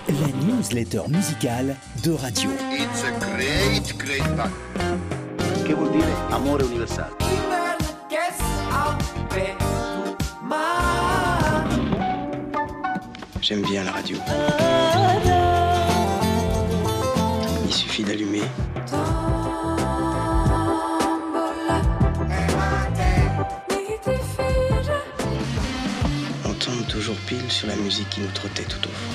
la newsletter musicale de Radio. It's a great, great fun. Che vuol dire amore universale? J'aime bien la radio. Il suffit d'allumer. On tombe toujours pile sur la musique qui nous trottait tout au fond.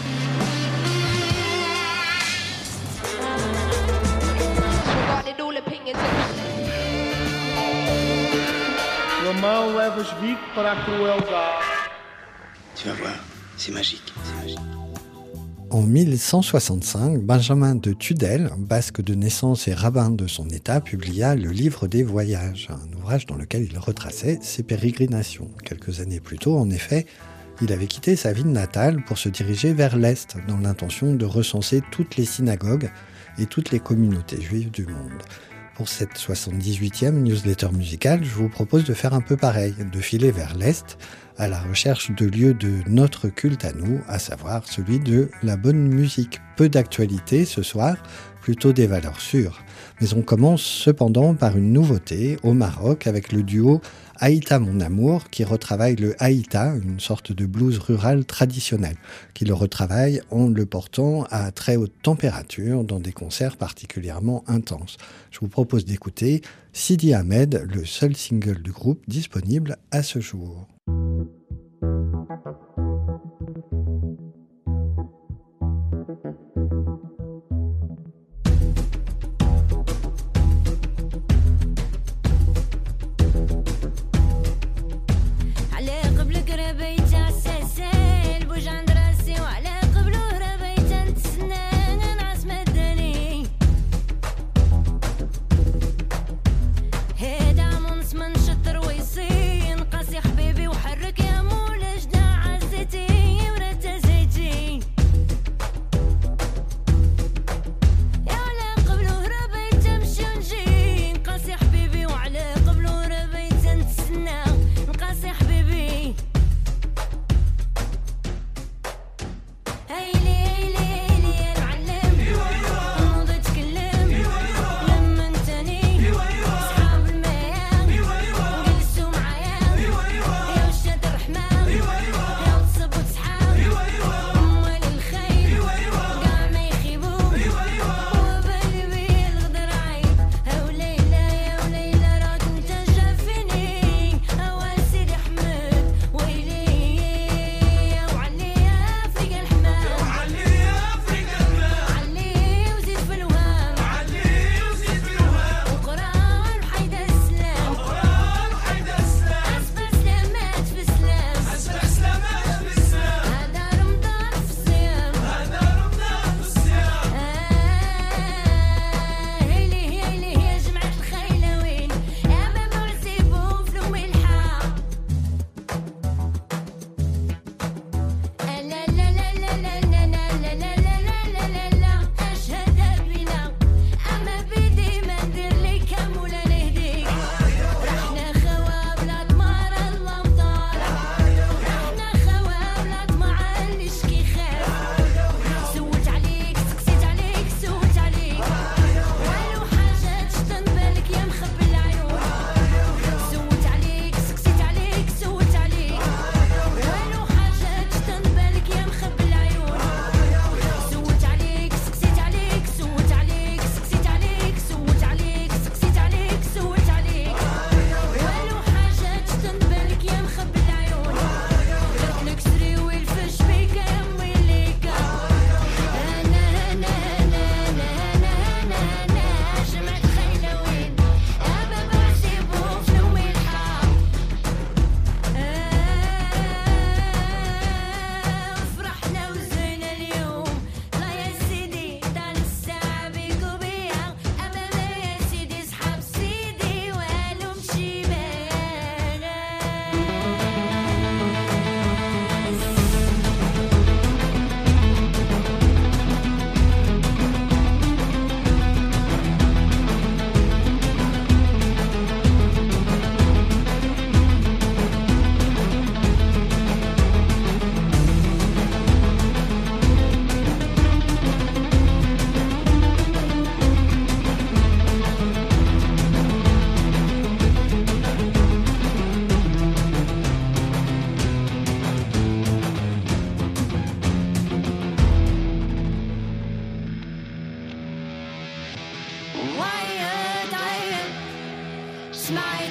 Tu vas voir, c'est magique, c'est magique. En 1165, Benjamin de Tudel, basque de naissance et rabbin de son état, publia le Livre des Voyages, un ouvrage dans lequel il retraçait ses pérégrinations. Quelques années plus tôt, en effet, il avait quitté sa ville natale pour se diriger vers l'Est, dans l'intention de recenser toutes les synagogues et toutes les communautés juives du monde. Pour cette 78e newsletter musicale, je vous propose de faire un peu pareil, de filer vers l'Est, à la recherche de lieux de notre culte à nous, à savoir celui de la bonne musique. Peu d'actualité ce soir, plutôt des valeurs sûres. Mais on commence cependant par une nouveauté au Maroc avec le duo Haïta Mon Amour qui retravaille le haïta, une sorte de blues rural traditionnel, qui le retravaille en le portant à très haute température dans des concerts particulièrement intenses. Je vous propose d'écouter Sidi Ahmed, le seul single du groupe disponible à ce jour. هيدا منص من شطر ويصين قاسي حبيبي وحرك يا مولج دا عز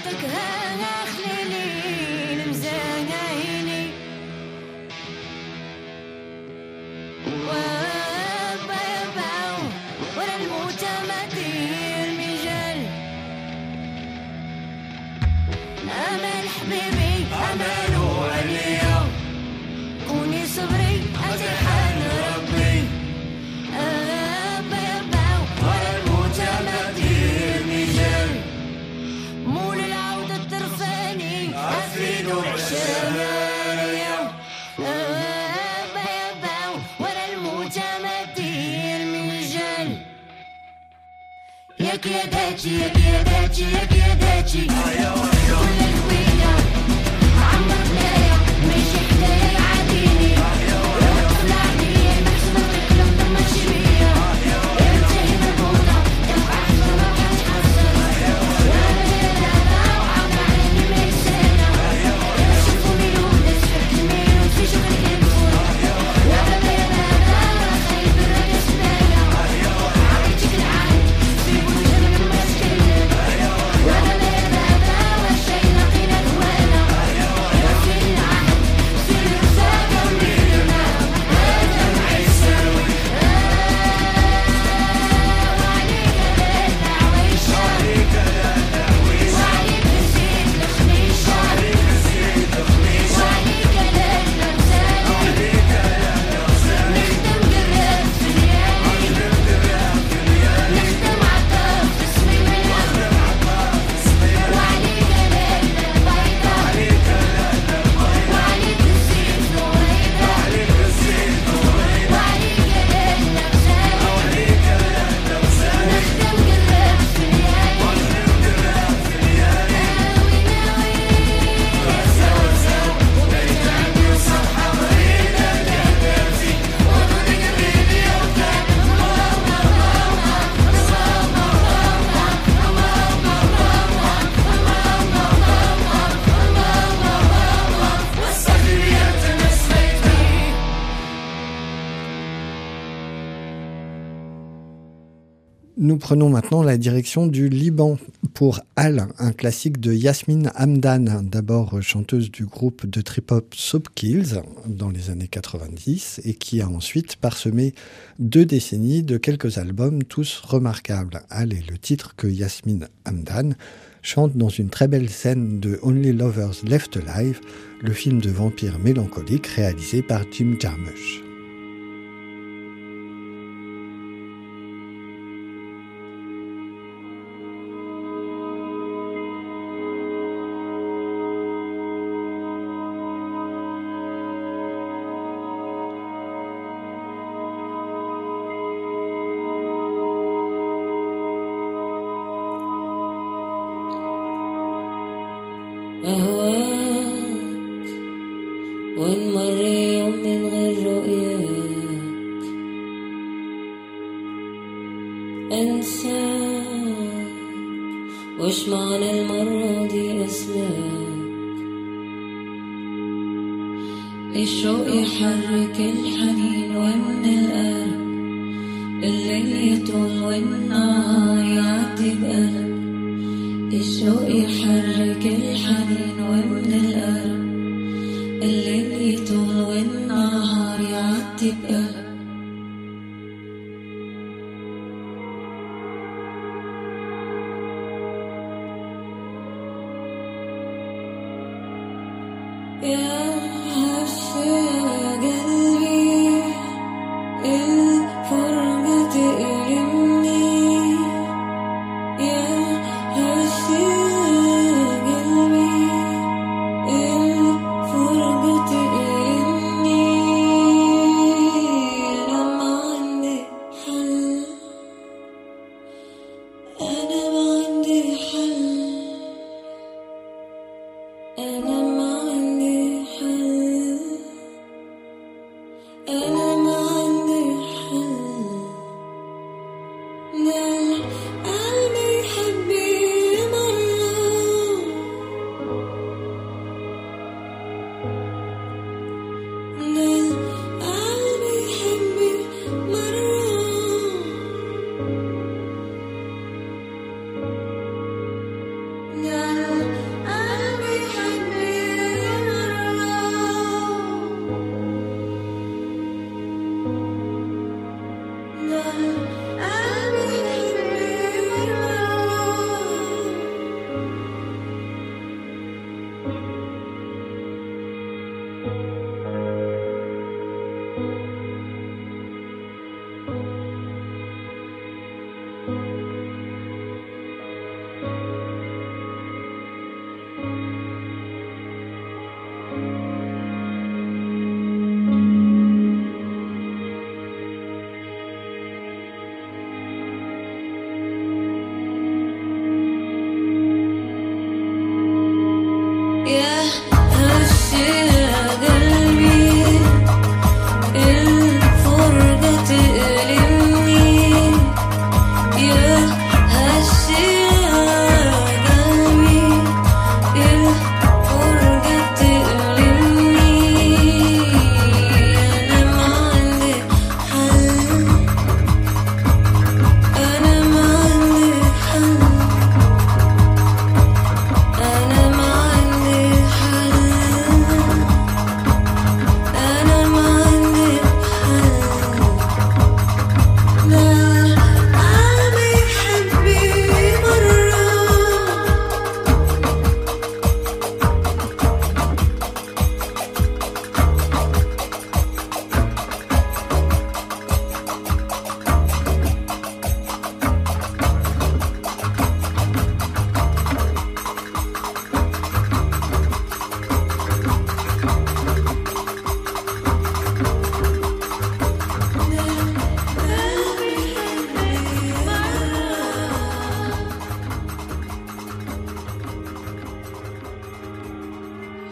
Nous prenons maintenant la direction du Liban pour Al, un classique de Yasmine Hamdan, d'abord chanteuse du groupe de trip-hop Soapkills dans les années 90 et qui a ensuite parsemé 2 décennies de quelques albums tous remarquables. Al est le titre que Yasmine Hamdan chante dans une très belle scène de Only Lovers Left Alive, le film de vampire mélancolique réalisé par Jim Jarmusch.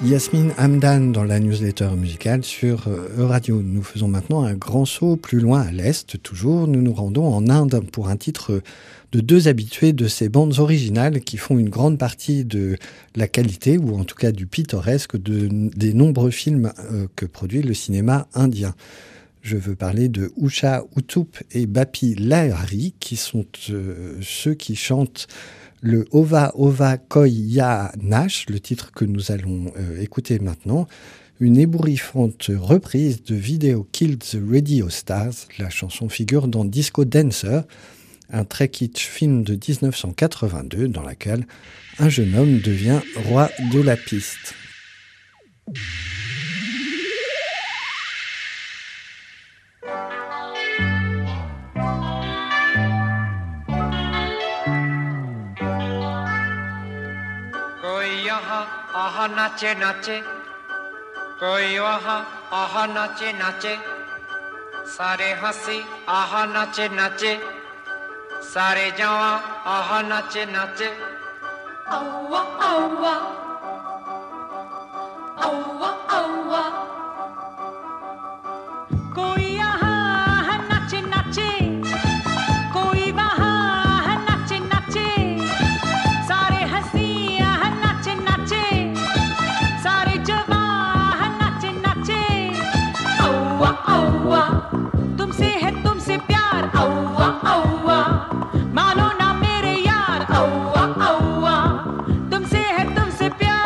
Yasmine Hamdan dans la newsletter musicale sur Euradio. Nous faisons maintenant un grand saut plus loin à l'Est, toujours. Nous nous rendons en Inde pour un titre de deux habitués de ces bandes originales qui font une grande partie de la qualité, ou en tout cas du pittoresque, des nombreux films que produit le cinéma indien. Je veux parler de Usha Uttup et Bapi Lahiri, qui sont ceux qui chantent le Ova Ova Koi Ya Nash, le titre que nous allons écouter maintenant, une ébouriffante reprise de Video Killed the Radio Stars. La chanson figure dans Disco Dancer, un très kitsch film de 1982 dans lequel un jeune homme devient roi de la piste. आहा नाचे नाचे कोई वहाँ आहा नाचे नाचे सारे हंसी आहा नाचे नाचे सारे जवां आहा नाचे नाचे औवा औवा औवा औवा कोई यहाँ नाचे नाचे कोई वहाँ नाचे नाचे सारे हंसी तुमसे है तुमसे प्यार औवा औवा मानो ना मेरे यार औवा औवा तुमसे है तुमसे प्यार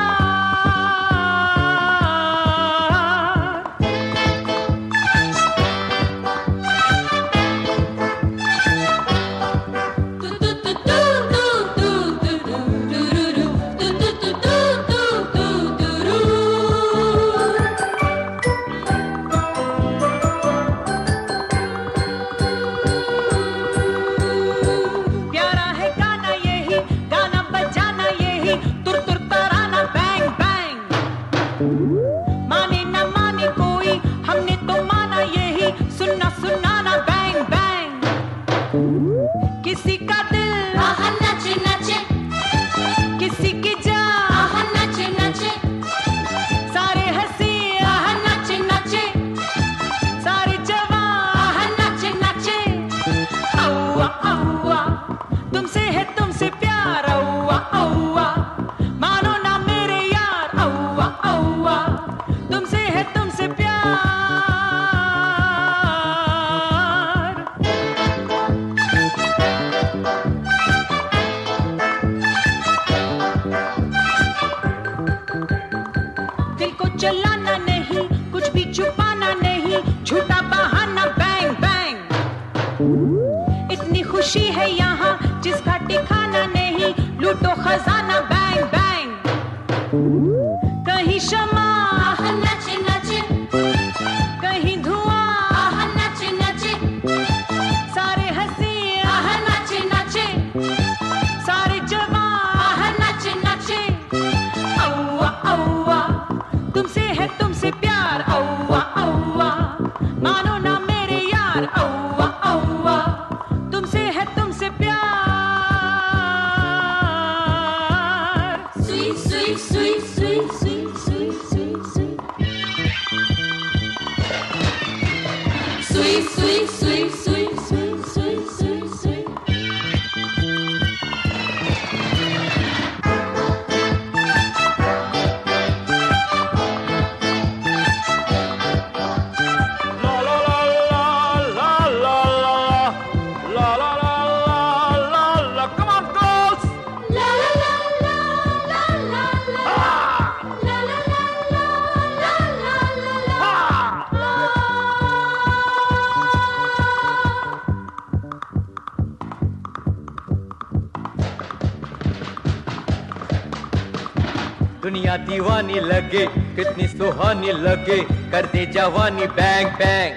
दुनिया दीवानी लगे कितनी सुहानी लगे कर दे जवानी बैंग बैंग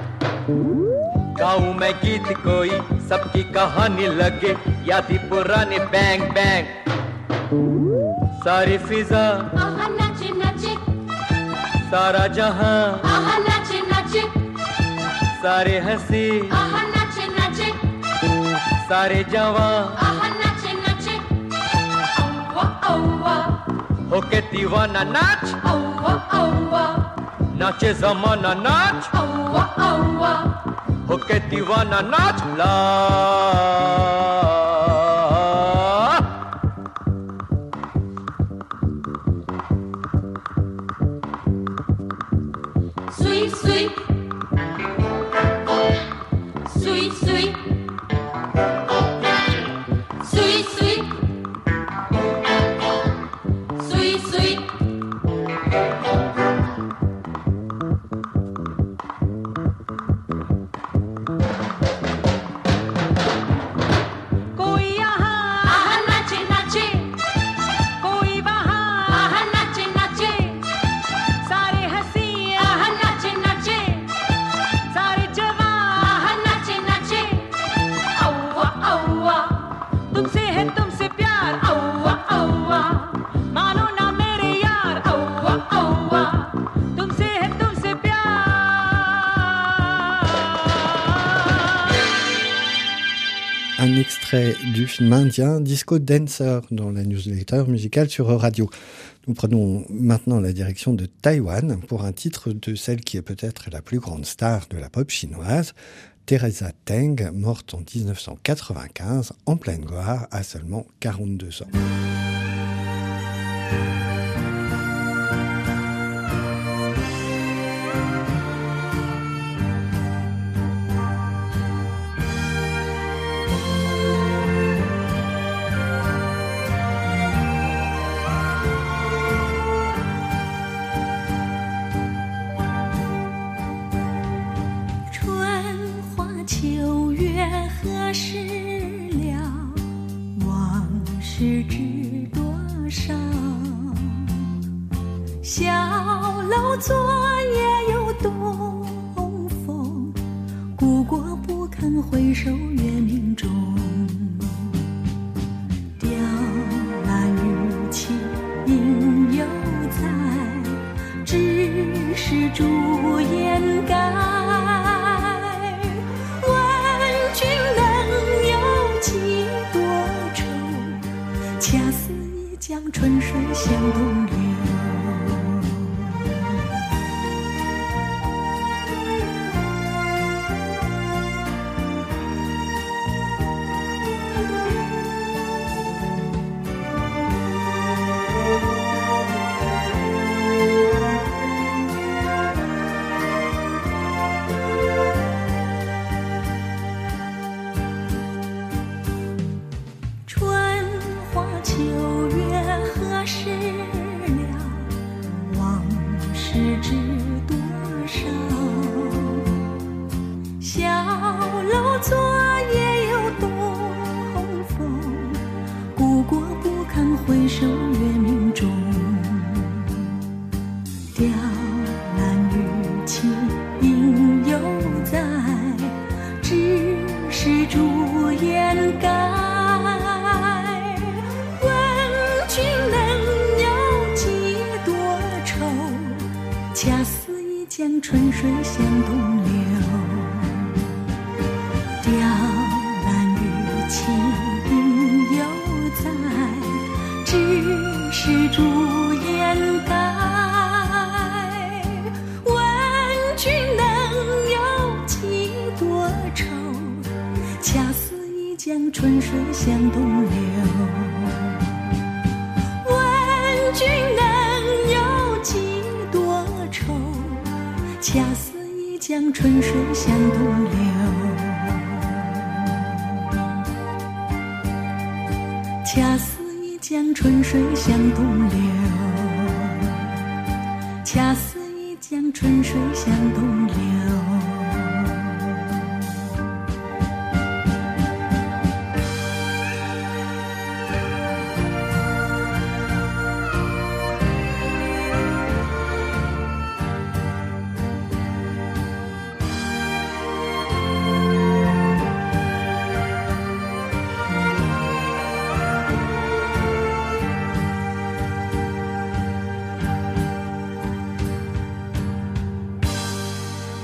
गाऊं मैं गीत कोई सबकी कहानी लगे यादी पुराने बैंग बैंग सारी फिजा आहा नाचे नाचे सारा जहां आहा नाचे नाचे सारे हंसी आहा नाचे नाचे सारे जवां आहा नाचे नाचे औवा औवा होके दीवाना नाच औवा औवा नाचे जमाना नाच औवा औवा होके दीवाना नाच ला Sweet, sweet, sweet, sweet, sweet, sweet, sweet, sweet. कोई यहाँ आहा नाचे नाचे, कोई वहाँ आहा नाचे नाचे, सारे हंसी आहा नाचे नाचे, सारे जवान आहा नाचे नाचे, औवा औवा, तुमसे है तुमसे प्यार औवा औवा, मानो ना मेरे यार औवा औवा. तुमसे है तुमसे प्यार Un extrait du film indien Disco Dancer dans la newsletter musicale sur Radio. Nous prenons maintenant la direction de Taïwan pour un titre de celle qui est peut-être la plus grande star de la pop chinoise, Teresa Teng, morte en 1995 en pleine gloire à seulement 42 ans. 小楼昨夜有东风，故国不堪回首月明中。雕栏玉砌应犹在，只是朱颜改。问君能有几多愁？恰似一江春水向东流。春水向东流，雕栏玉砌应犹在，只是朱颜改。问君能有几多愁？恰似一江春水向东流。问君能有几多愁？恰似一江春水向东流，恰似一江春水向东流，恰似一江春水向东流。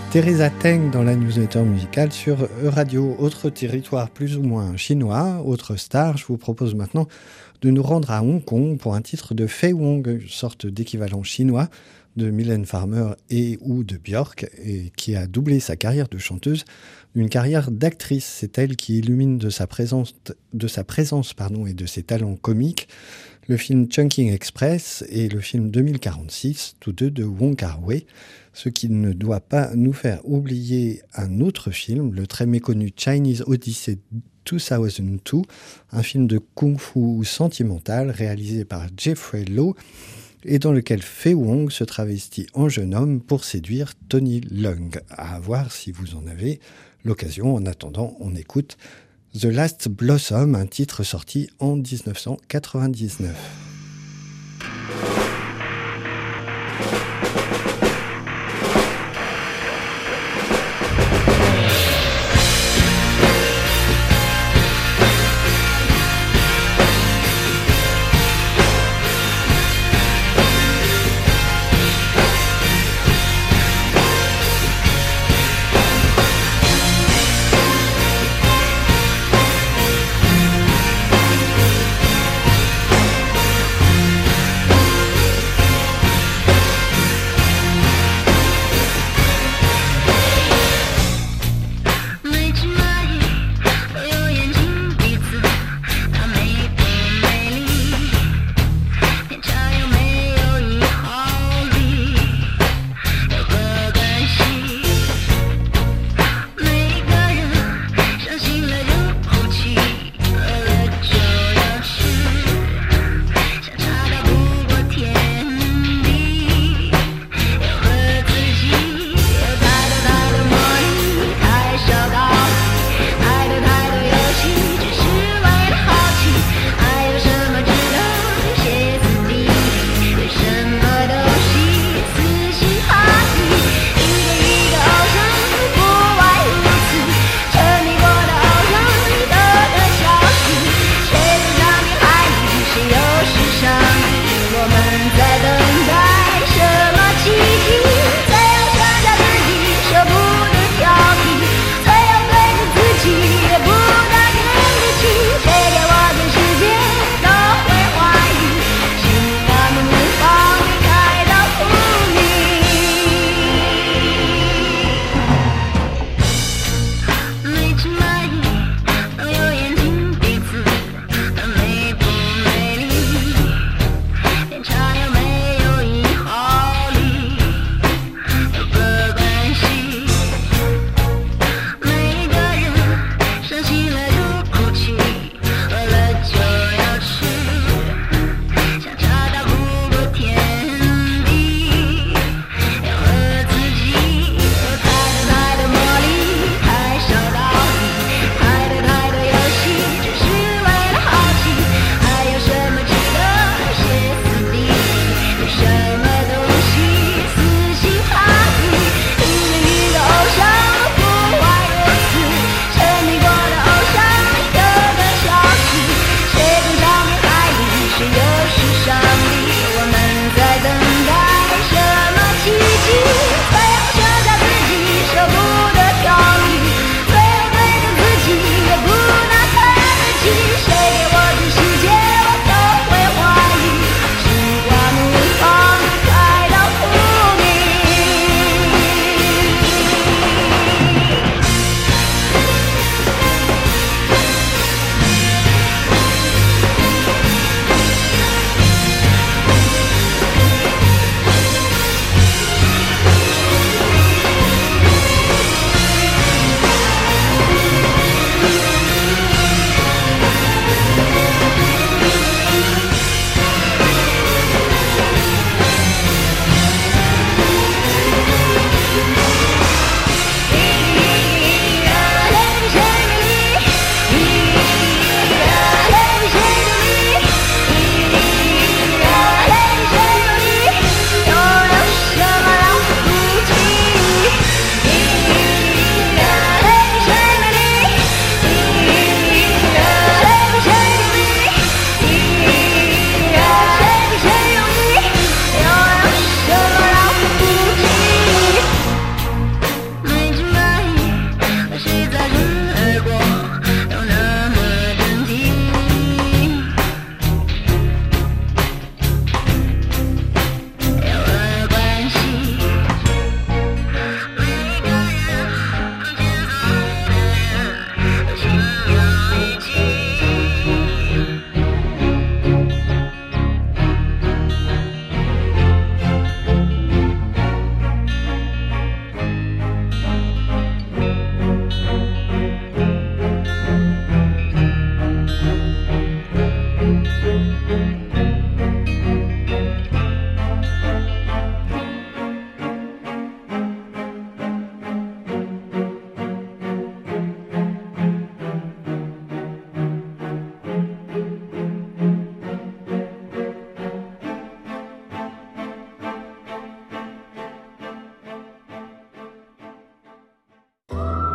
Teresa Teng dans la newsletter musicale sur E-Radio. Autre territoire plus ou moins chinois, autre star, je vous propose maintenant de nous rendre à Hong Kong pour un titre de Faye Wong, une sorte d'équivalent chinois de Mylène Farmer et ou de Björk, et qui a doublé sa carrière de chanteuse d'une carrière d'actrice. C'est elle qui illumine de sa présence et de ses talents comiques le film Chungking Express et le film 2046, tous deux de Wong Kar-wai, ce qui ne doit pas nous faire oublier un autre film, le très méconnu Chinese Odyssey 2002, un film de kung-fu sentimental réalisé par Jeffrey Lowe et dans lequel Faye Wong se travestit en jeune homme pour séduire Tony Leung. À voir si vous en avez l'occasion. En attendant, on écoute The Last Blossom, un titre sorti en 1999.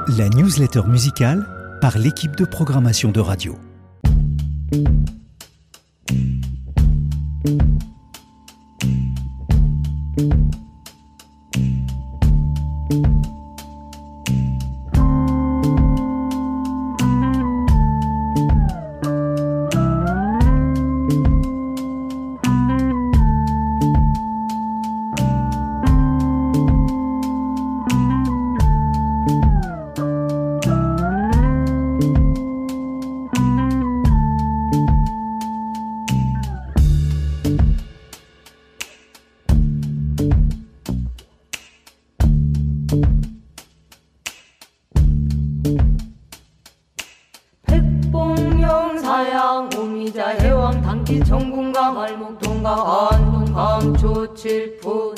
La newsletter musicale par l'équipe de programmation de radio. 사양 오미자 해왕 당기 청군강 알목 동강 안동 감초 칠푼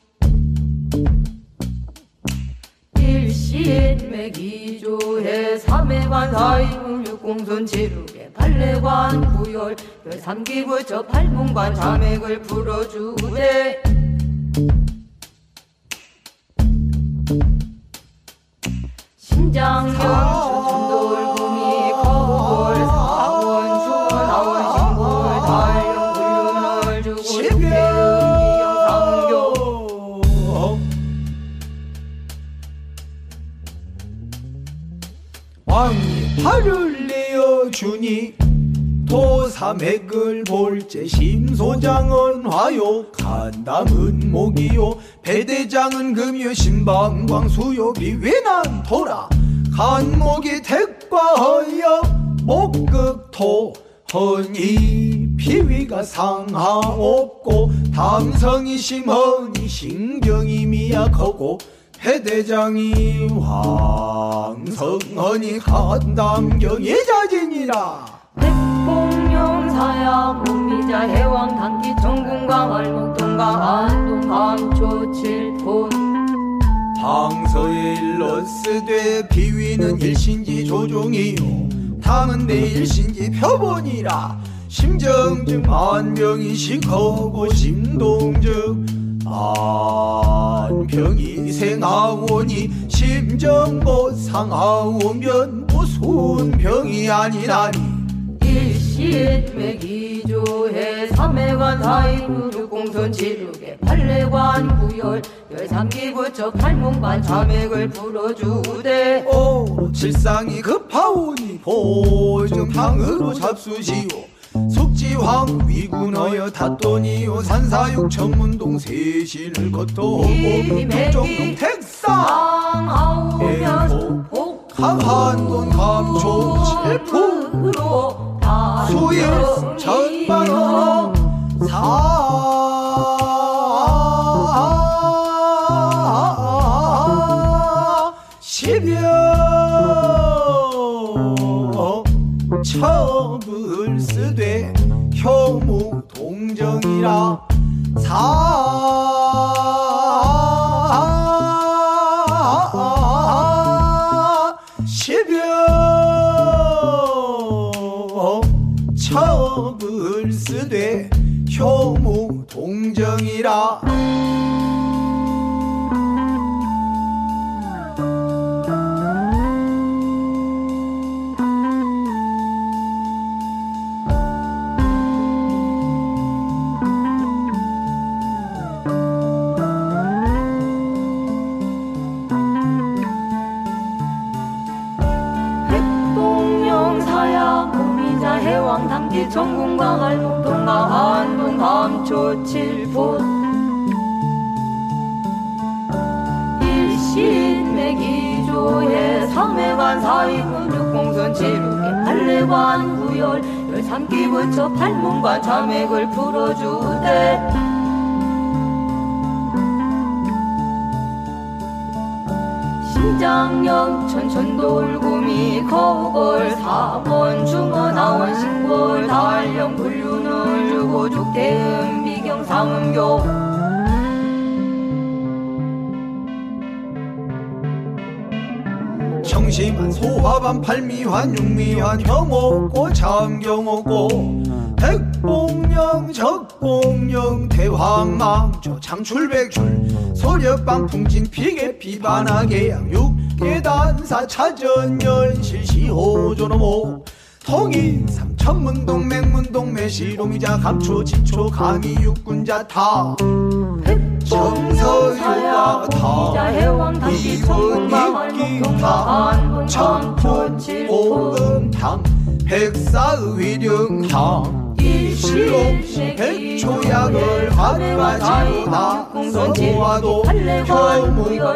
일시인맥 이조해 삼해관 사이문 육공선 지루개 팔례관 구열 열삼기부처 팔문관 자맥을 풀어주되 신장령 천돌구미 거울 사원 수원하원 신골 달령 불륜을 주고 십계의미경 상교 왕이 팔을 내어주니 도삼액을 볼제 심소장은 화요 간담은 목이요 배대장은 금요 신방광 수요 비위난 토라 간목이 택과하여 목극토 허니 피위가 상하없고 담성이 심허니 신경이 미약하고 배대장이 황성허니 간담경이 자진이라 백봉령 사양 오미자 해왕 단기 청군강 알목 동강 안동 감초 칠푼 방서에 일러스되 비위는 일신지 조종이요 탐은 내 일신지 표본이라 심정즉 만병이 시커고 심동즉 만병이 생하오니 심정고 상하오면 무슨 병이 아니라니 일시인맥 이조해 삼해관 사이문 육공선 지루개 팔례관 구열 열삼기부처 팔문관 자맥을 풀어주되 칠상이 급하오니 보증탕으로 잡수시오 속지황 위군하여 닷돈이요 산사육 천문동 세신을 거토하고 북정동 택상 해도 강한돈 감초 칠푼으로 수일 천만으로 십여 첩을 쓰되 혐우 동정이라 십여 첩을 쓰되 혐우 동정이라 해왕 당기 청군강 알목 동강 안동 감초 칠푼 일신맥 이조해 삼해관 사이문 육공선 지루개 팔례관 구열 열삼기부처 팔문관 자맥을 풀어주되 신장령 천천돌구미 거울 사원 중원하원 신골 달령 불륜을 주고 족대음 비경 상음교 청심한 소화반 팔미환 육미환 경옥고 참경옥고 백봉령 적봉령 대황망조 창출백출 소력방 풍진 피계 비반하계양 계단사 차전연실 시호조노모 통인 삼천문동 맹문동 매시로미자 감초 지초 강이 육군자 타 정서유가 타 이분 입기타 청포 오음탕 백사의령탕 실록 백초약을 한가지로 나서보아도 효문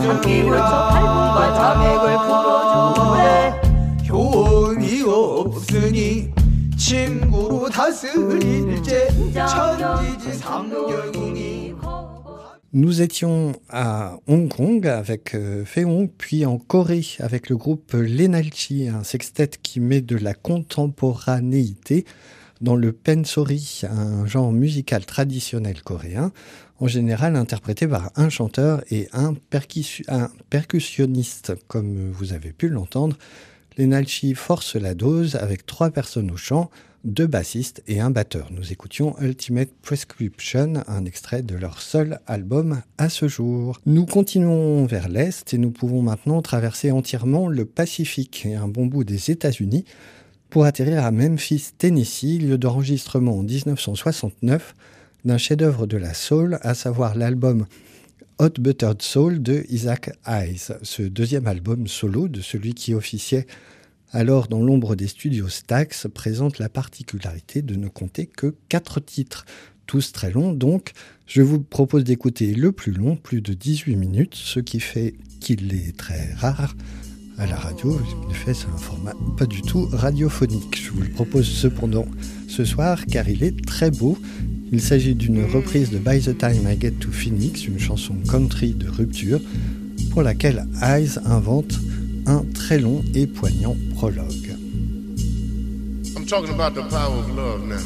공정이라 효원이 없으니 친구로 다스릴 제 천지지 삼경이니. Nous étions à Hong Kong avec Féon, puis en Corée avec le groupe Lenalchi, un sextet qui met de la contemporanéité dans le pensori, un genre musical traditionnel coréen, en général interprété par un chanteur et un percussionniste. Comme vous avez pu l'entendre, Lenalchi force la dose avec 3 personnes au chant, 2 bassistes et un batteur. Nous écoutions Ultimate Prescription, un extrait de leur seul album à ce jour. Nous continuons vers l'Est et nous pouvons maintenant traverser entièrement le Pacifique et un bon bout des États-Unis pour atterrir à Memphis, Tennessee, lieu d'enregistrement en 1969 d'un chef-d'œuvre de la soul, à savoir l'album Hot Buttered Soul de Isaac Hayes. Ce deuxième album solo de celui qui officiait alors dans l'ombre des studios Stax présente la particularité de ne compter que 4 titres, tous très longs donc. Je vous propose d'écouter le plus long, plus de 18 minutes, ce qui fait qu'il est très rare à la radio. En effet, c'est un format pas du tout radiophonique. Je vous le propose cependant ce soir car il est très beau. Il s'agit d'une reprise de By the Time I Get to Phoenix, une chanson country de rupture pour laquelle Hayes invente un très long et poignant prologue. I'm talking about the power of love now.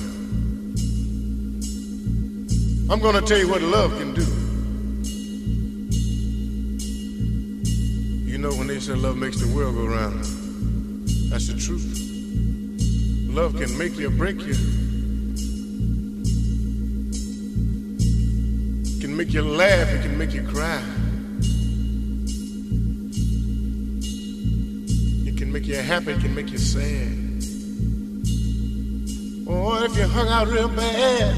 I'm going to tell you what love can do. You know when they say love makes the world go round, that's the truth. Love can make you or break you. It can make you laugh, it can make you cry. It can make you happy, it can make you sad. Or if you hung out real bad,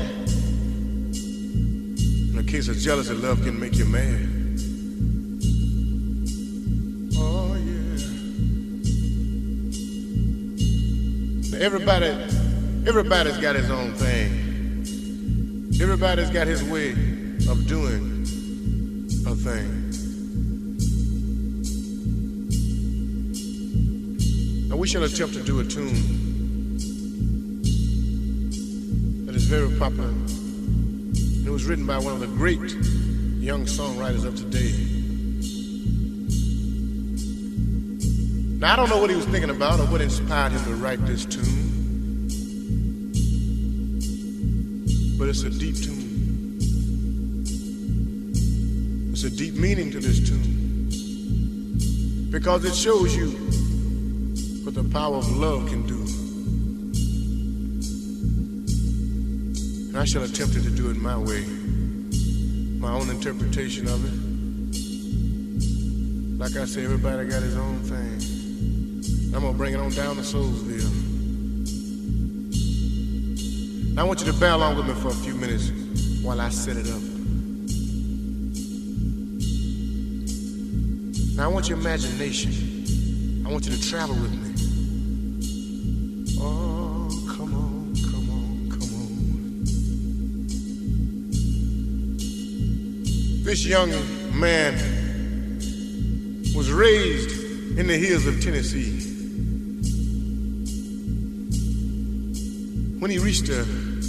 in a case of jealousy, love can make you mad. Oh yeah. Everybody's got his own thing. Everybody's got his way of doing a thing. Now we shall attempt to do a tune that is very popular. And it was written by one of the great young songwriters of today. Now I don't know what he was thinking about or what inspired him to write this tune, but it's a deep tune. There's a deep meaning to this tune because it shows you what the power of love can do. And I shall attempt to do it my way, my own interpretation of it. Like I say, everybody got his own thing. I'm gonna bring it on down to Soulsville. Now I want you to bear along with me for a few minutes while I set it up. Now I want your imagination. I want you to travel with me. Oh, come on, come on, come on. This young man was raised in the hills of Tennessee. When he reached the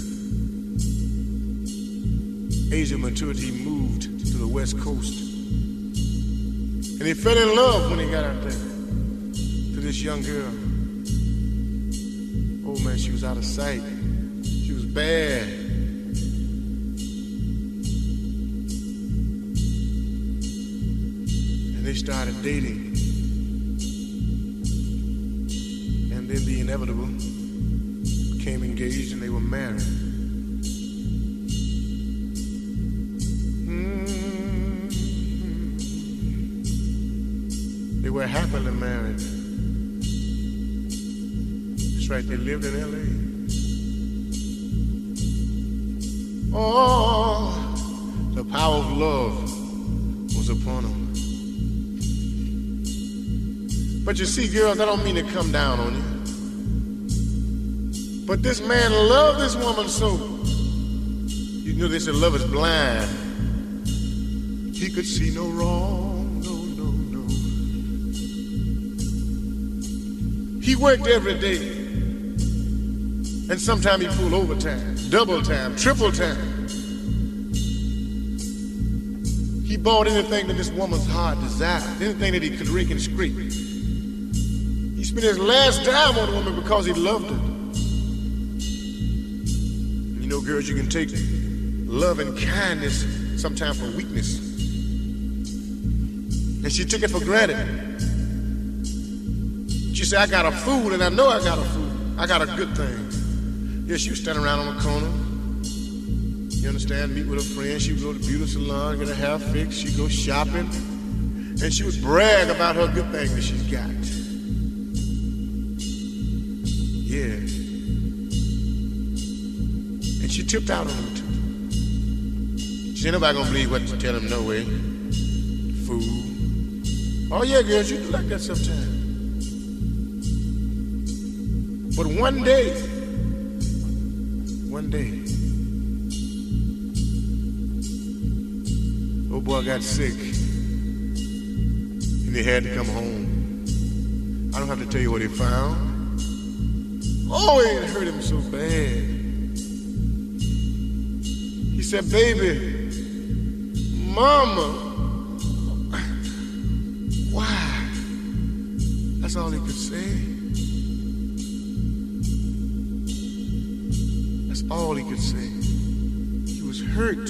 age of maturity, he moved to the West Coast. And he fell in love when he got out there to this young girl. Oh man, she was out of sight. She was bad. And they started dating. And then the inevitable, became engaged and they were married. were happily married. That's right, they lived in L.A. Oh, the power of love was upon them. But you see, girls, I don't mean to come down on you. But this man loved this woman so, you know they said love is blind. He could see no wrong, no. He worked every day. And sometimes he pulled overtime, double time, triple time. He bought anything that this woman's heart desired, anything that he could rake and scrape. He spent his last dime on the woman because he loved her. You know, girls, you can take love and kindness sometimes for weakness. And she took it for granted. She said, I got a fool, and I know I got a fool. I got a good thing. Yeah, she would stand around on the corner. You understand? Meet with a friend. She would go to the beauty salon, get her hair fixed. She'd go shopping. And she would brag about her good thing that she's got. Yeah. And she tipped out on him, too. She ain't nobody gonna believe what you tell him, no way. Fool. Oh, yeah, girls, you do like that sometimes. But one day, old boy got sick, and he had to come home. I don't have to tell you what he found. Oh, it hurt him so bad. He said, baby, mama, why? That's all he could say. That's all he could say. He was hurt.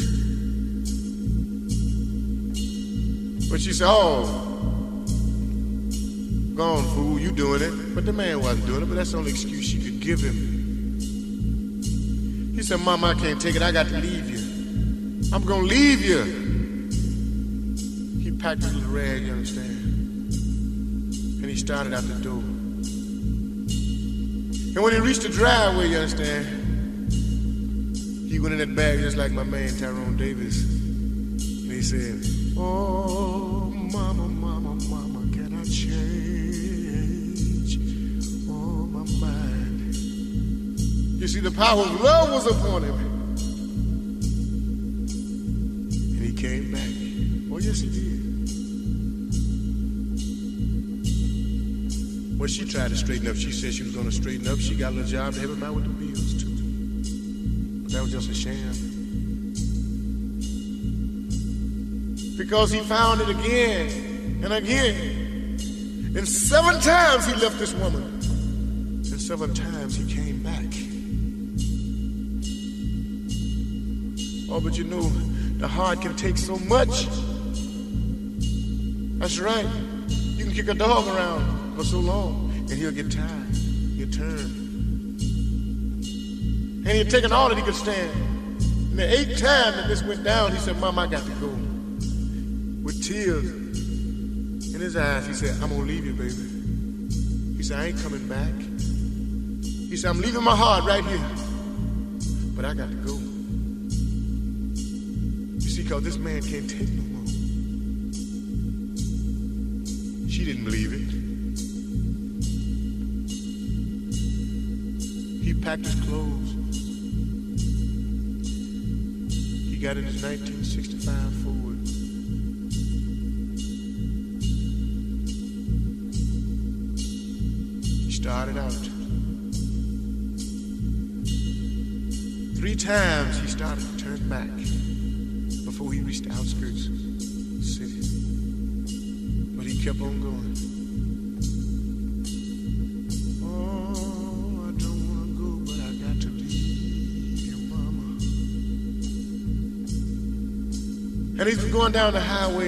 But she said, oh, gone, fool, you doing it. But the man wasn't doing it, but that's the only excuse she could give him. He said, Mama, I can't take it. I got to leave you. I'm going to leave you. He packed his little rag, you understand? And he started out the door. And when he reached the driveway, you understand, he went in that bag just like my man Tyrone Davis. And he said, oh, mama, mama, mama, can I change? Oh, my mind. You see, the power of love was upon him. And he came back. Oh, yes, he did. Well, she tried to straighten up. She said she was going to straighten up. She got a little job to help him out with the bills, too. That was just a sham. Because he found it again and again. And 7 times he left this woman. And 7 times he came back. Oh, but you know, the heart can take so much. That's right. You can kick a dog around for so long, and he'll get tired. He'll turn. And he had taken all that he could stand. And the 8th time that this went down, he said, Mom, I got to go. With tears in his eyes, he said, I'm going to leave you, baby. He said, I ain't coming back. He said, I'm leaving my heart right here. But I got to go. You see, because this man can't take no more. She didn't believe it. He packed his clothes. He got in his 1965 Ford. He started out. 3 times he started to turn back before he reached the outskirts of the city. But he kept on going. Oh, I don't want to go, but I got to leave your mama. And he's going down the highway.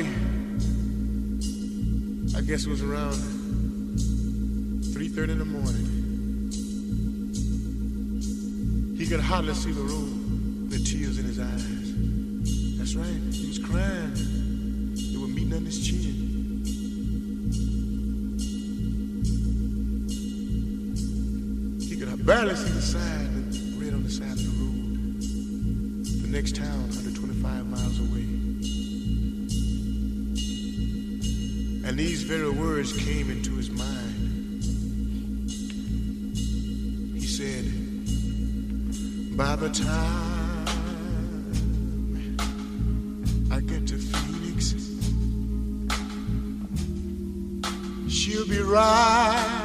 I guess it was around 3:30 in the morning. He could hardly see the road with tears in his eyes. That's right, he was crying. They were meeting on his chin. barely see the sign that's red on the side of the road. The next town, 125 miles away. And these very words came into his mind. He said, by the time I get to Phoenix, she'll be rising.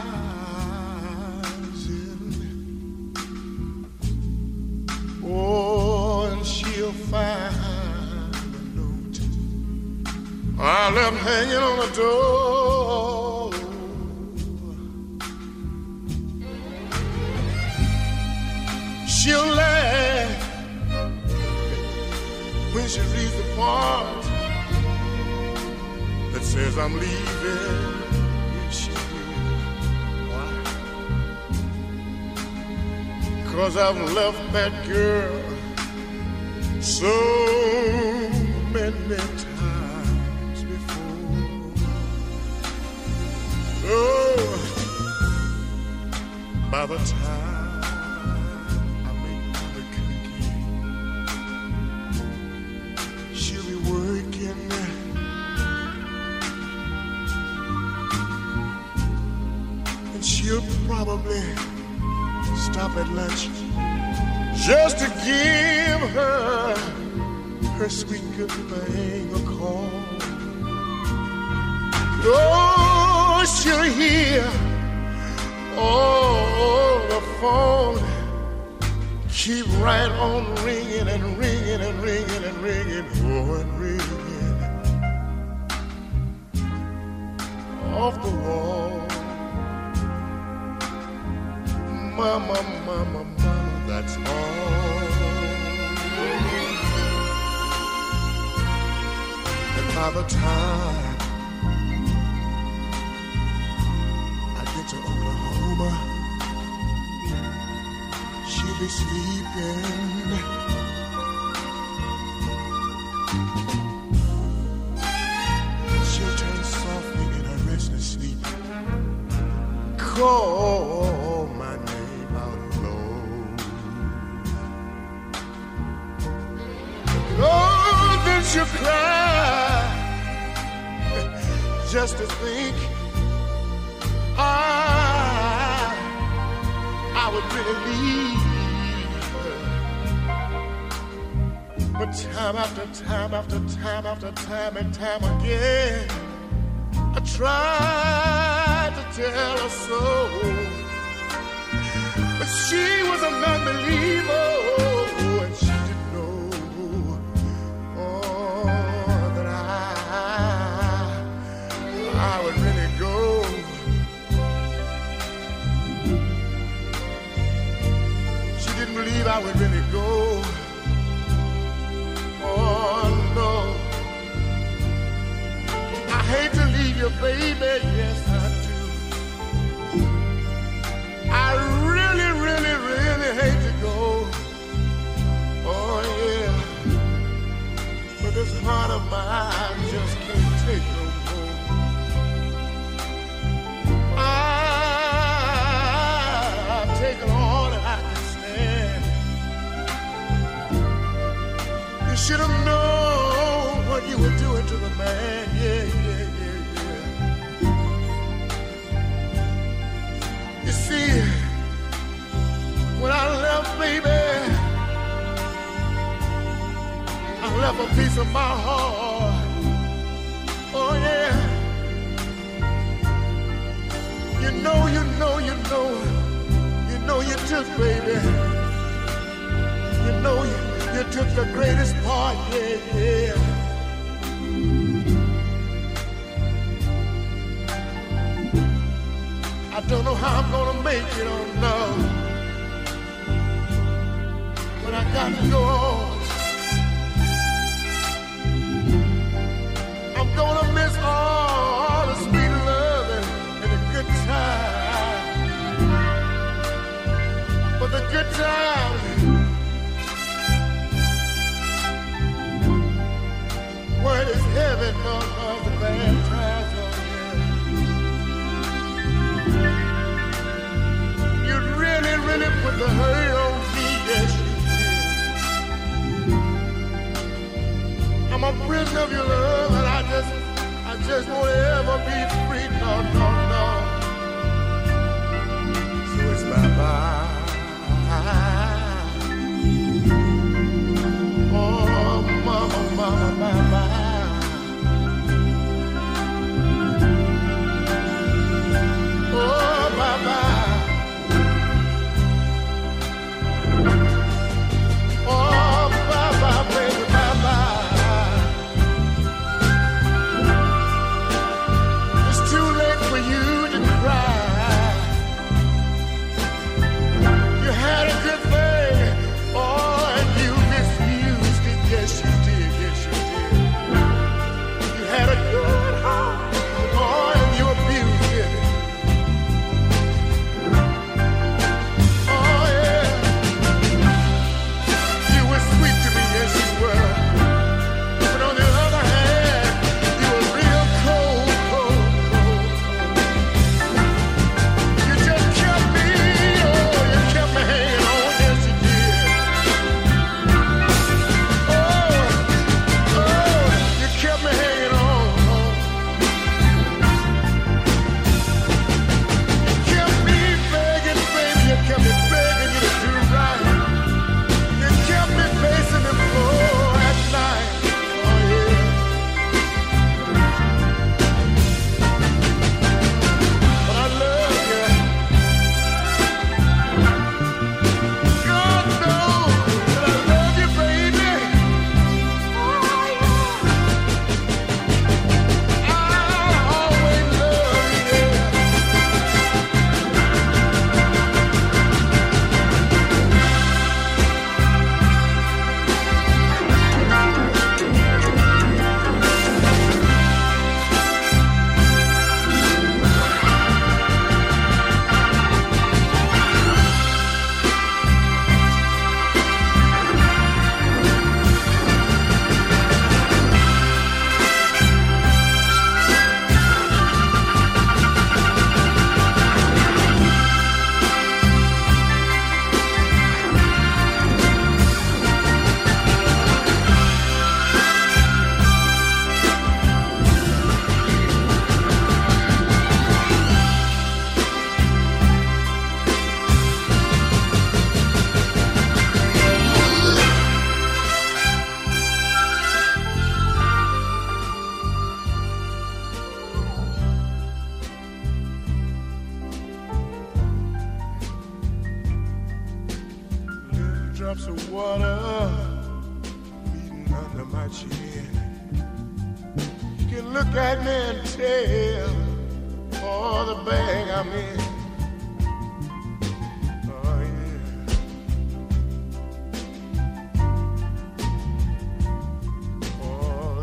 Oh, and she'll find a note I left hanging on the door. She'll laugh when she reads the part that says I'm leaving. Yes, she will. Why? 'Cause I've left that girl so many times before. Oh, by the time I make the cookie, she'll be working. And she'll probably stop at lunch just to give her sweet good thing a call. Oh, she'll hear, oh, the phone keep right on ringing and ringing and ringing and ringing, oh, and ringing off the wall. Mama, mama, mama, that's all. And by the time I get to Oklahoma, she'll be sleeping. She'll turn softly in her restless sleep, call my name out low. Oh, then she'll cry just to think I would really leave her. But time after time after time after time and time again, I tried to tell her so, but she was a non-believer, and she didn't know, oh, that I would really go. She didn't believe I would really go. Oh no, I hate to leave you, baby, yes I do. I really, really, really hate to go. Oh yeah, but this heart of mine just can't take no more. I've taken all that I can stand. You should have known what you were doing to the man, yeah, yeah, yeah, yeah. You see, when I left, baby, I left a piece of my heart. Oh yeah. You know you took, baby. You took the greatest part, yeah, yeah. I don't know how I'm gonna make it, oh no. But I got to go on. I'm gonna miss all the sweet loving and the good time. But the good times, word is heaven, no, the bad times, oh yeah. You really, really a prisoner of your love, and I just won't ever be free. No, no, no. So it's bye-bye. Oh, mama, mama, bye-bye. Oh, bye-bye. Oh, bye-bye, baby, bye-bye. It's too late for you to cry. You had a good thing, oh, and you misused it. Yes, you did, yes, you did. You had a good heart, oh, and you abused it. Oh, yeah. You were sweet to me, yes, you were. But on the other hand, you were real cold, cold, cold, cold. You just kept me, oh, you kept me hanging on, yes, you did. Oh, you kept me hanging on. You kept me begging, baby, you kept me begging you to do right. You kept me pacing the floor at night. Oh, yeah. But I love you. God knows that I love you, baby. I'll always love you. Little drops of water beating under my chin. You can look at me and tell all the bag I'm in. Oh, yeah. Oh,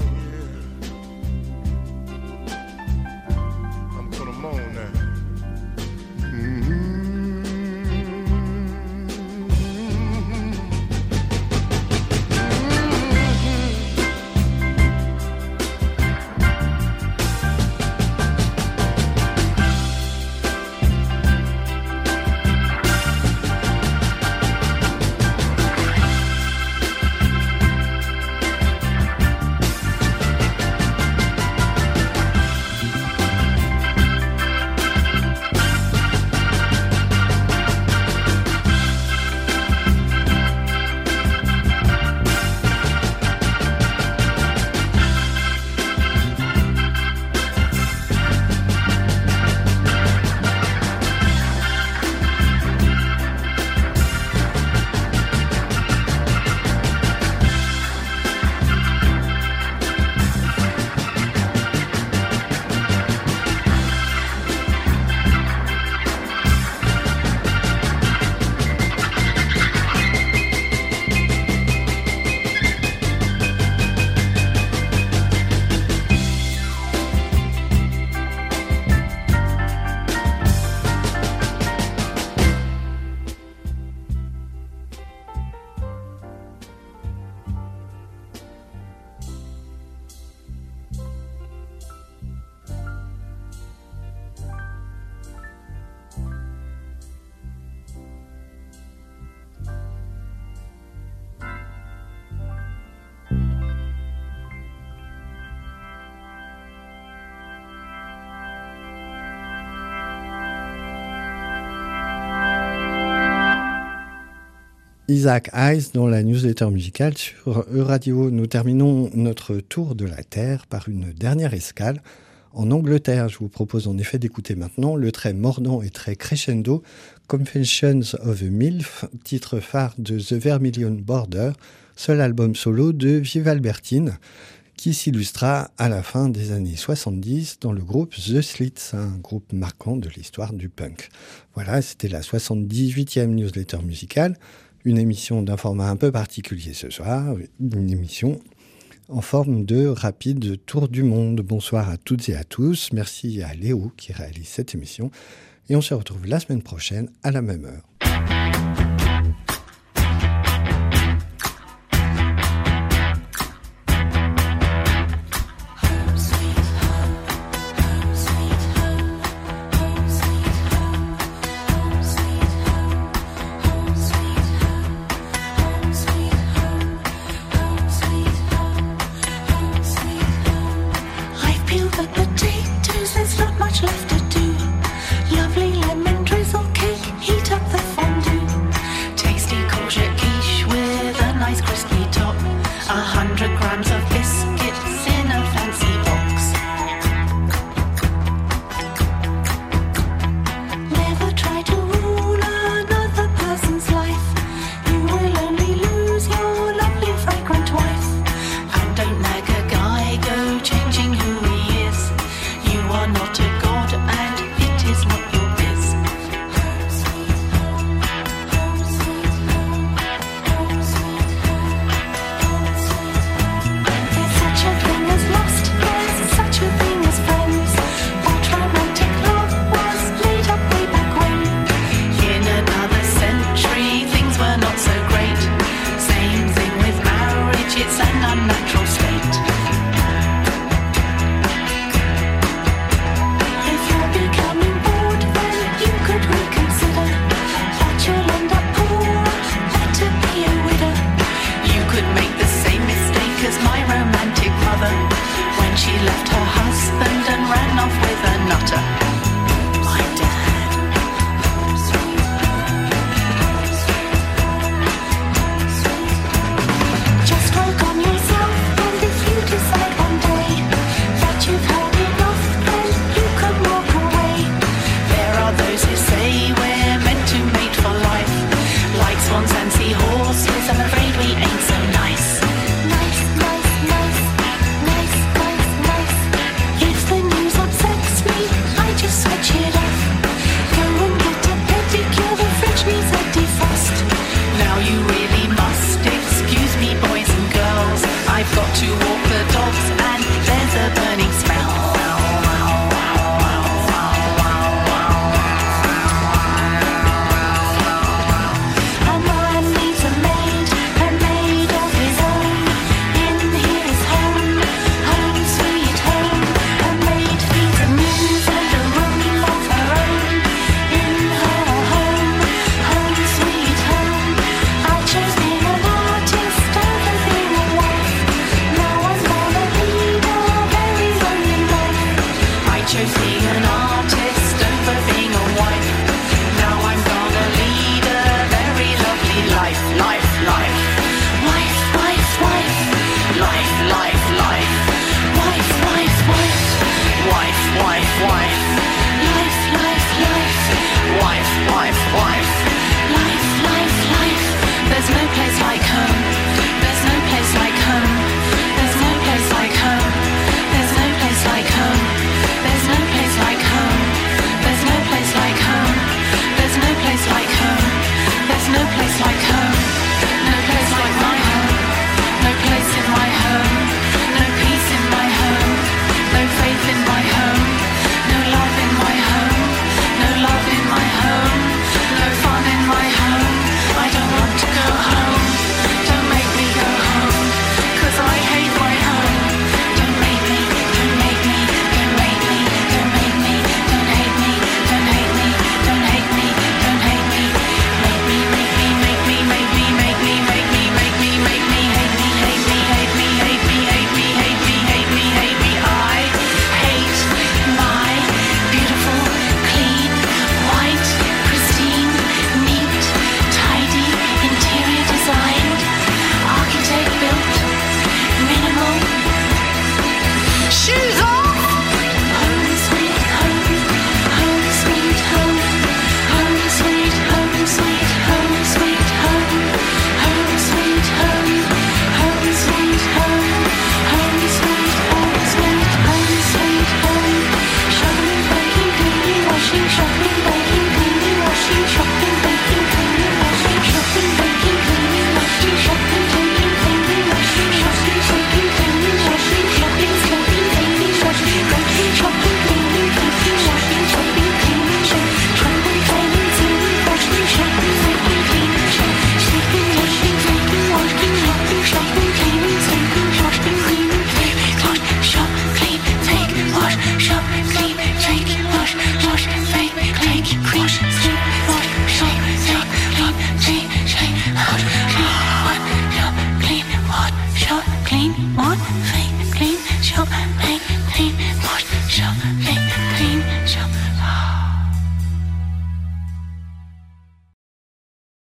yeah. I'm gonna moan now. Isaac Hayes dans la newsletter musicale sur E-Radio. Nous terminons notre tour de la Terre par une dernière escale en Angleterre. Je vous propose en effet d'écouter maintenant le très mordant et très crescendo Confessions of a MILF, titre phare de The Vermilion Border, seul album solo de Viv Albertine, qui s'illustra à la fin des années 70 dans le groupe The Slits, un groupe marquant de l'histoire du punk. Voilà, c'était la 78e newsletter musicale, une émission d'un format un peu particulier ce soir, une émission en forme de rapide tour du monde. Bonsoir à toutes et à tous, merci à Léo qui réalise cette émission, et on se retrouve la semaine prochaine à la même heure.